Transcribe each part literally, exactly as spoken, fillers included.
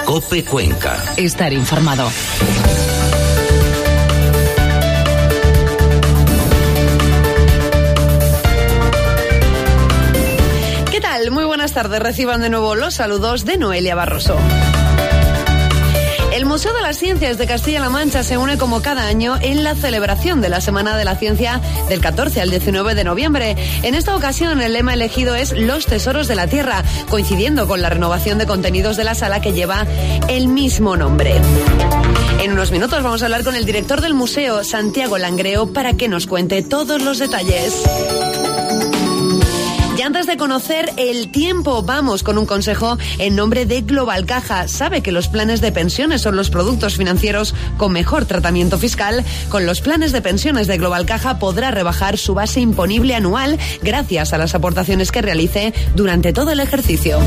COPE Cuenca. Estar informado. ¿Qué tal? Muy buenas tardes. Reciban de nuevo los saludos de Noelia Barroso. El Museo de las Ciencias de Castilla-La Mancha se une como cada año en la celebración de la Semana de la Ciencia del catorce al diecinueve de noviembre. En esta ocasión el lema elegido es Los Tesoros de la Tierra, coincidiendo con la renovación de contenidos de la sala que lleva el mismo nombre. En unos minutos vamos a hablar con el director del museo, Santiago Langreo, para que nos cuente todos los detalles. Y antes de conocer el tiempo, vamos con un consejo en nombre de Global Caja. ¿Sabe que los planes de pensiones son los productos financieros con mejor tratamiento fiscal? Con los planes de pensiones de Global Caja podrá rebajar su base imponible anual gracias a las aportaciones que realice durante todo el ejercicio.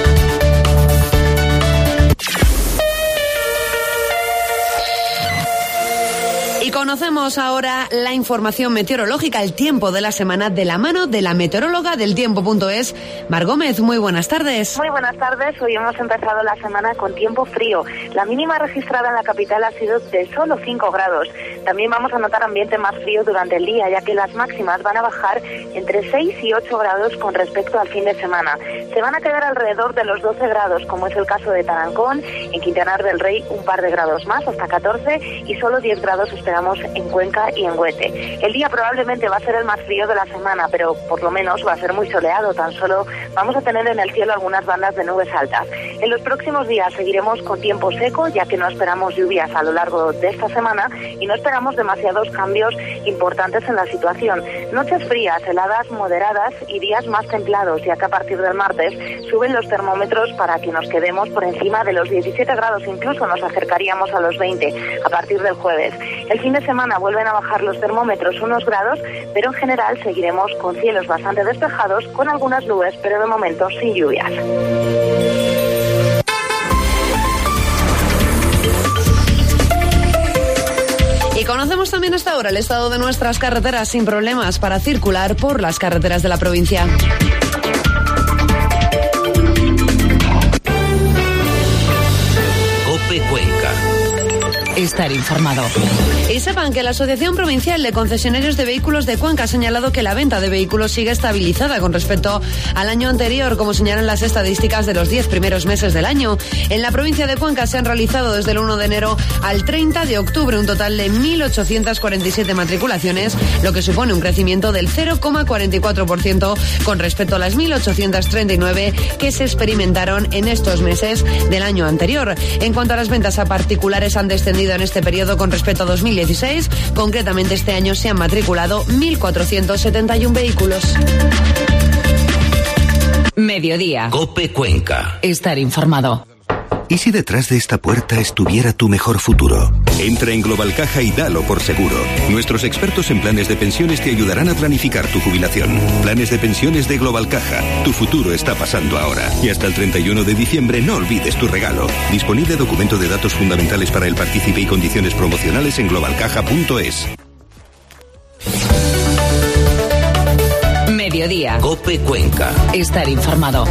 Conocemos ahora la información meteorológica, el tiempo de la semana de la mano de la meteoróloga del tiempo punto es, Mar Gómez. Muy buenas tardes. Muy buenas tardes. Hoy hemos empezado la semana con tiempo frío. La mínima registrada en la capital ha sido de solo cinco grados. También vamos a notar ambiente más frío durante el día, ya que las máximas van a bajar entre seis y ocho grados con respecto al fin de semana. Se van a quedar alrededor de los doce grados, como es el caso de Tarancón, en Quintanar del Rey un par de grados más, hasta catorce, y solo diez grados esperamos en Cuenca y en Huete. El día probablemente va a ser el más frío de la semana, pero por lo menos va a ser muy soleado. Tan solo vamos a tener en el cielo algunas bandas de nubes altas. En los próximos días seguiremos con tiempo seco, ya que no esperamos lluvias a lo largo de esta semana y no esperamos demasiados cambios importantes en la situación. Noches frías, heladas moderadas y días más templados, ya que a partir del martes suben los termómetros para que nos quedemos por encima de los diecisiete grados, incluso nos acercaríamos a los veinte a partir del jueves. El fin de semana vuelven a bajar los termómetros unos grados, pero en general seguiremos con cielos bastante despejados, con algunas nubes, pero de momento sin lluvias. Y conocemos también hasta ahora el estado de nuestras carreteras sin problemas para circular por las carreteras de la provincia. COPE Cuenca. Estar informado. Y sepan que la Asociación Provincial de Concesionarios de Vehículos de Cuenca ha señalado que la venta de vehículos sigue estabilizada con respecto al año anterior, como señalan las estadísticas de los diez primeros meses del año. En la provincia de Cuenca se han realizado desde el uno de enero al treinta de octubre un total de mil ochocientas cuarenta y siete matriculaciones, lo que supone un crecimiento del cero coma cuarenta y cuatro por ciento con respecto a las mil ochocientas treinta y nueve que se experimentaron en estos meses del año anterior. En cuanto a las ventas a particulares, han descendido en este periodo con respecto a dos mil dieciséis. Concretamente este año se han matriculado mil cuatrocientos setenta y uno vehículos. Mediodía. COPE Cuenca. Estar informado. ¿Y si detrás de esta puerta estuviera tu mejor futuro? Entra en Global Caja y dalo por seguro. Nuestros expertos en planes de pensiones te ayudarán a planificar tu jubilación. Planes de pensiones de Global Caja. Tu futuro está pasando ahora. Y hasta el treinta y uno de diciembre no olvides tu regalo. Disponible documento de datos fundamentales para el partícipe y condiciones promocionales en global caja punto es. Mediodía. COPE Cuenca. Estar informado.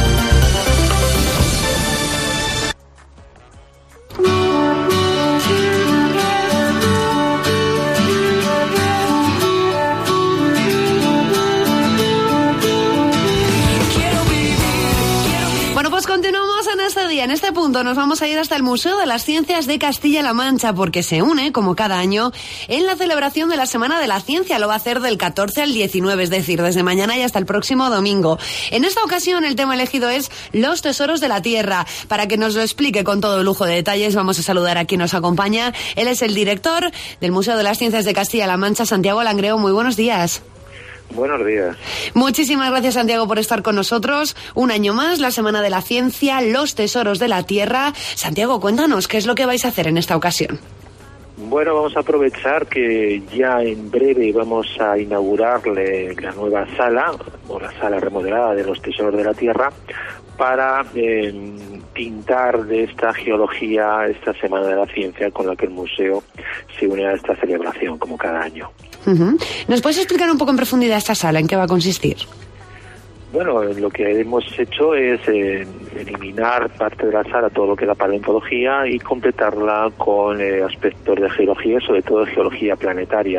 En este punto nos vamos a ir hasta el Museo de las Ciencias de Castilla-La Mancha, porque se une, como cada año, en la celebración de la Semana de la Ciencia. Lo va a hacer del catorce al diecinueve, es decir, desde mañana y hasta el próximo domingo. En esta ocasión el tema elegido es Los Tesoros de la Tierra. Para que nos lo explique con todo lujo de detalles, vamos a saludar a quien nos acompaña. Él es el director del Museo de las Ciencias de Castilla-La Mancha, Santiago Langreo. Muy buenos días. Buenos días. Muchísimas gracias, Santiago, por estar con nosotros. Un año más, la Semana de la Ciencia, Los Tesoros de la Tierra. Santiago, cuéntanos, ¿qué es lo que vais a hacer en esta ocasión? Bueno, vamos a aprovechar que ya en breve vamos a inaugurarle la nueva sala, o la sala remodelada de Los Tesoros de la Tierra, para eh, pintar de esta geología esta Semana de la Ciencia con la que el museo se une a esta celebración, como cada año. Uh-huh. ¿Nos puedes explicar un poco en profundidad esta sala? ¿En qué va a consistir? bueno, lo que hemos hecho es eh, eliminar parte de la sala, todo lo que es la paleontología, y completarla con eh, aspectos de geología, sobre todo de geología planetaria.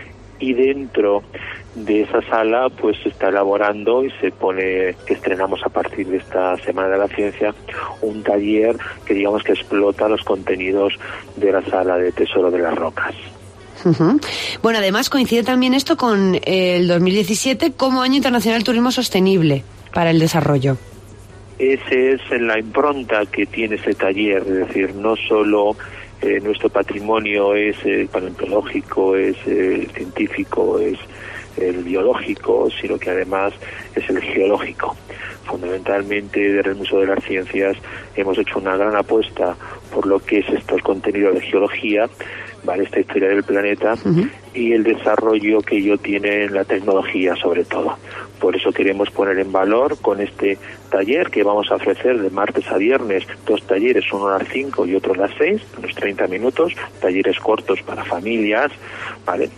Y dentro de esa sala pues se está elaborando y se pone, que estrenamos a partir de esta Semana de la Ciencia, un taller que digamos que explota los contenidos de la sala de Tesoro de las Rocas. Uh-huh. Bueno, además coincide también esto con el dos mil diecisiete como Año Internacional del Turismo Sostenible para el Desarrollo. Esa es la impronta que tiene ese taller, es decir, no solo eh, nuestro patrimonio es eh, paleontológico, es eh, científico, es el biológico, sino que además es el geológico. Fundamentalmente desde el Museo de las Ciencias hemos hecho una gran apuesta por lo que es estos contenidos de geología, ¿vale? Esta historia del planeta, uh-huh, y el desarrollo que ello tiene en la tecnología sobre todo. Por eso queremos poner en valor con este taller que vamos a ofrecer de martes a viernes, dos talleres, uno a las cinco y otro a las seis, unos treinta minutos, talleres cortos para familias, ¿vale?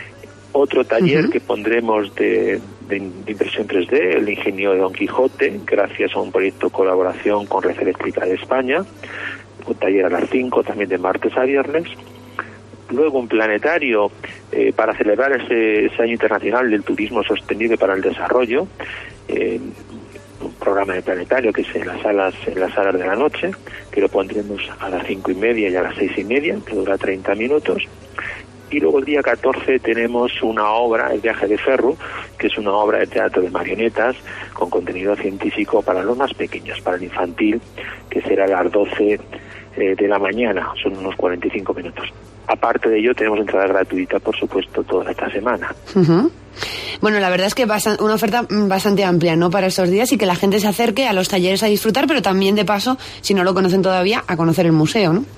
Otro taller, uh-huh, que pondremos de, de, de impresión tres D, el ingenio de Don Quijote, gracias a un proyecto de colaboración con Red Eléctrica de España, un taller a las cinco también de martes a viernes. Luego un planetario eh, para celebrar ese, ese año internacional del turismo sostenible para el desarrollo, eh, un programa de planetario que es en las salas en las salas de la noche, que lo pondremos a las cinco y media y a las seis y media, que dura treinta minutos. Y luego el día catorce tenemos una obra, El viaje de Ferru, que es una obra de teatro de marionetas con contenido científico para los más pequeños, para el infantil, que será a las doce eh, de la mañana, son unos cuarenta y cinco minutos. Aparte de ello, tenemos entrada gratuita, por supuesto, toda esta semana. Uh-huh. Bueno, la verdad es que bast- una oferta bastante amplia, ¿no?, para estos días, y que la gente se acerque a los talleres a disfrutar, pero también, de paso, si no lo conocen todavía, a conocer el museo, ¿no?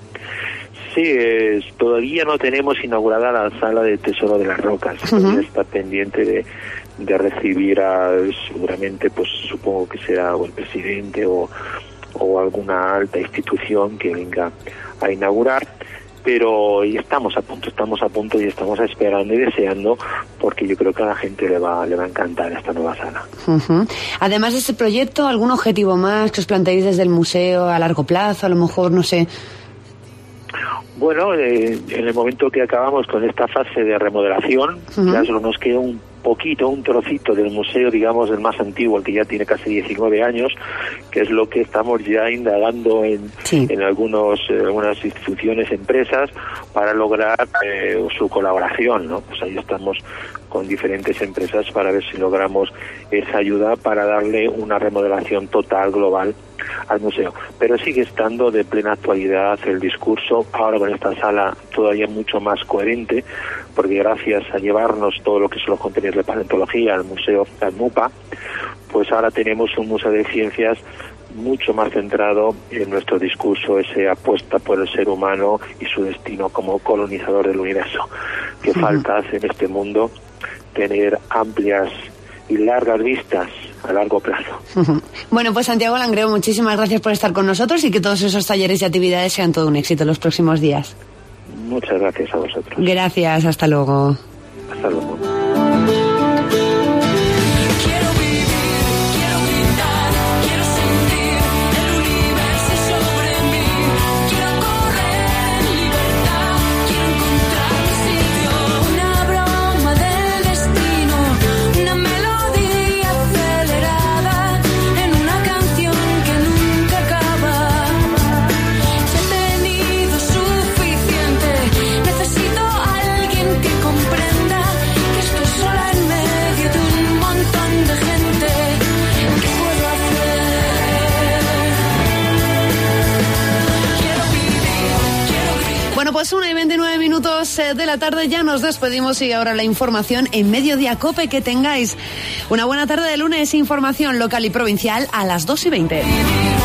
Sí, es, todavía no tenemos inaugurada la sala de Tesoro de las Rocas. Uh-huh. Está pendiente de, de recibir a, seguramente, pues supongo que será o el presidente o, o alguna alta institución que venga a inaugurar. Pero ya estamos a punto, estamos a punto y estamos esperando y deseando, porque yo creo que a la gente le va, le va a encantar esta nueva sala. Uh-huh. Además de este proyecto, ¿algún objetivo más que os planteéis desde el museo a largo plazo? A lo mejor, no sé. Bueno, eh, en el momento que acabamos con esta fase de remodelación, uh-huh, ya solo nos queda un poquito, un trocito del museo, digamos, el más antiguo, el que ya tiene casi diecinueve años, que es lo que estamos ya indagando en, sí, en algunos, eh, algunas instituciones, empresas, para lograr eh, su colaboración, ¿no? Pues ahí estamos con diferentes empresas para ver si logramos esa ayuda para darle una remodelación total, global, al museo. Pero sigue estando de plena actualidad el discurso, ahora con esta sala todavía mucho más coherente, porque gracias a llevarnos todo lo que son los contenidos de paleontología al museo, al MUPA, pues ahora tenemos un museo de ciencias mucho más centrado en nuestro discurso, esa apuesta por el ser humano y su destino como colonizador del universo. Que uh-huh, falta hace en este mundo tener amplias y largas vistas a largo plazo. Uh-huh. Bueno, pues Santiago Langreo, muchísimas gracias por estar con nosotros y que todos esos talleres y actividades sean todo un éxito en los próximos días. Muchas gracias a vosotros. Gracias, hasta luego. Hasta luego. Pues una y veintinueve minutos de la tarde, ya nos despedimos y ahora la información en Mediodía Cope. Que tengáis una buena tarde de lunes, información local y provincial a las dos y veinte.